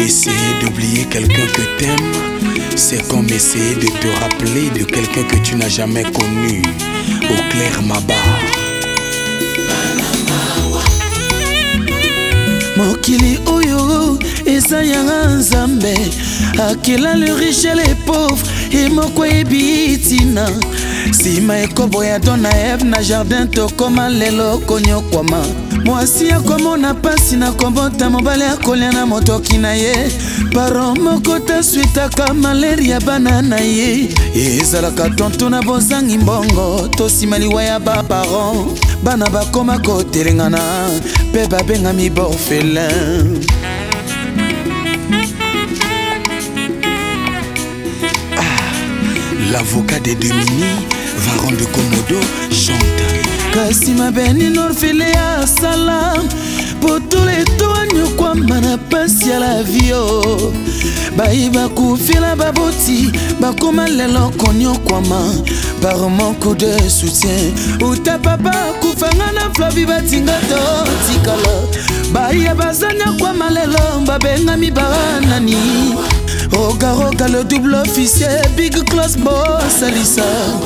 Essayer d'oublier quelqu'un que t'aimes, c'est comme essayer de te rappeler de quelqu'un que tu n'as jamais connu. Au clair Maba. Mokili oyo eza yanga nzambe akela le riche et les pauvres et moko ebitina sima ekobo ya dona Eve na jardin tokoma lelo konyokwama mwasi akomona pasi na kobota mobali akolia na motoki na ye paro moko taswitaka malaria bana na ye ezalaka tonto na bozangi mbongo tosima liwa ya baparon bana bakoma kotelengana mpe babengami borfelin. L'avocat de Domini, Varon de Komodo, chante. Kasima beni norfele ya salam potole toanyo kwa mana pasi ya la vio Baiba kufila baboti bakoma lelo konyo kwa ma par manque de soutien uta papa kufanga na flavi batinga to tikala Baiya bazanya kwa malelo babenga mibanani Roga roga le double officier big class boss Alissa.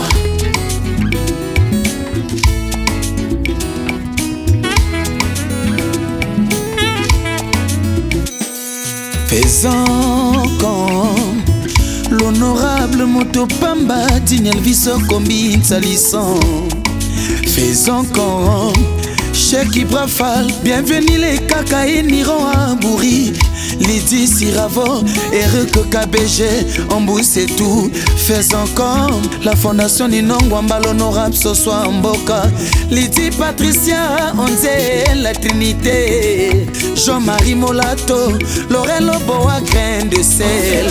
Faisant comme l'honorable Motopamba Daniel Visso combine salissant. Faisant comme Cheikh Ibrafal, bienvenue les caca et Niron à Bouri. Lydie Siravo, Eric KBG, Ambous et tout. Faisant comme la fondation Ninongwamba, l'honorable Soswa Mboka. Lydie Patricia, Onze, la Trinité. Jean-Marie Molato, Laurel Boa, grain de sel.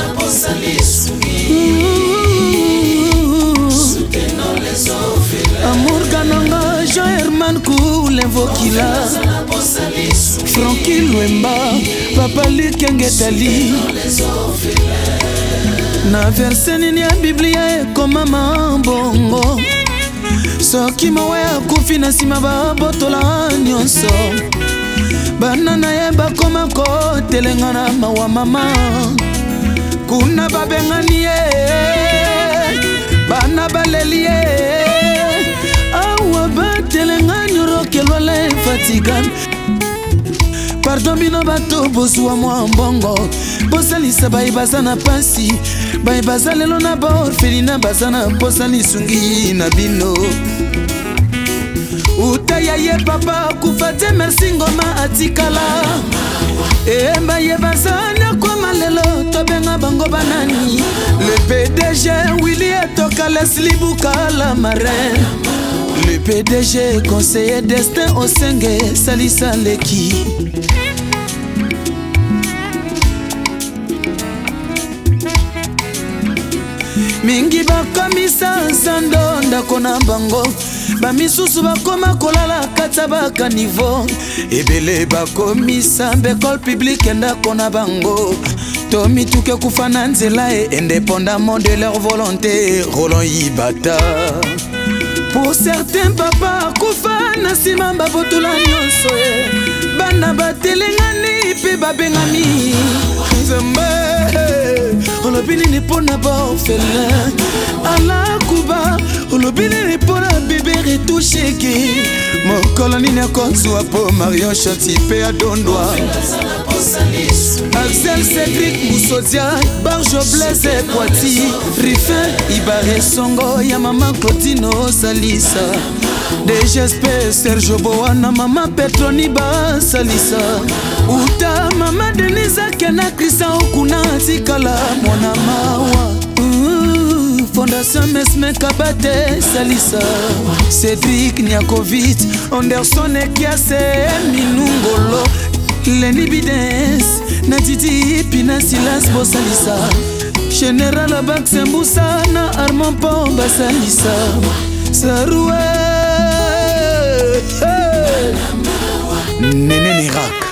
Amour Gananga, Jean-Herman Kou, l'invokila. Francky Luemba, Papa Lukengetali. Na verse nini ya Biblia ekoma mambongo soki mawe akufi na nsima babotola nyonso bana na ye bakoma kotelenga na mawa mama kuna babengani ye bana baleli ye awa batelenga nyorokelwala infatigan pardon bino bato bozwa mwa mbongo bosalisa bayibaza na pasi bayibaza lelo na baorfelina baza na posa lisungi na bino utaya ye papa kufate merci ngoma atikala emba ye bazana koma lelo tobenga bango banani le PDG Willy Etoka Leslie Bukala Marin le PDG conseiller Destin Osenge Salisa Leki. Mingi bakamisa nsando ndako na bango bamisusu bakoma kolala kata baka nivo ebele bakomisa bekole publique ndako na bango tomituke kufana nzela indépendamment de leur volonté Roland Ibata. Pour certains papa kufana sima babotula nyonso bana batelengani pe babengami nzambe olobini ni pona baorfelin ala kuba olobini ni pona bebe retoucheki mokolo nini akozwa po Marion Chanty pe adondwa Axel Cédric Moussodia Barjo Blaise Poiti Rifin Ibare Songo ya mama Claudino Salisa DGSP Serge Boana mama Petroni ba Salisa uta mama Denisa Kena Christian Okuna Tikala mwana mawa Fondation Mesme Kabate Salisa Cédric Niakovic Anderson Ekiase Minungolo Lenny Bidens Nadidi Pina Silas Bosalisa General Baksembusa na Armand Pomba Salisa Saroué Nene Nirak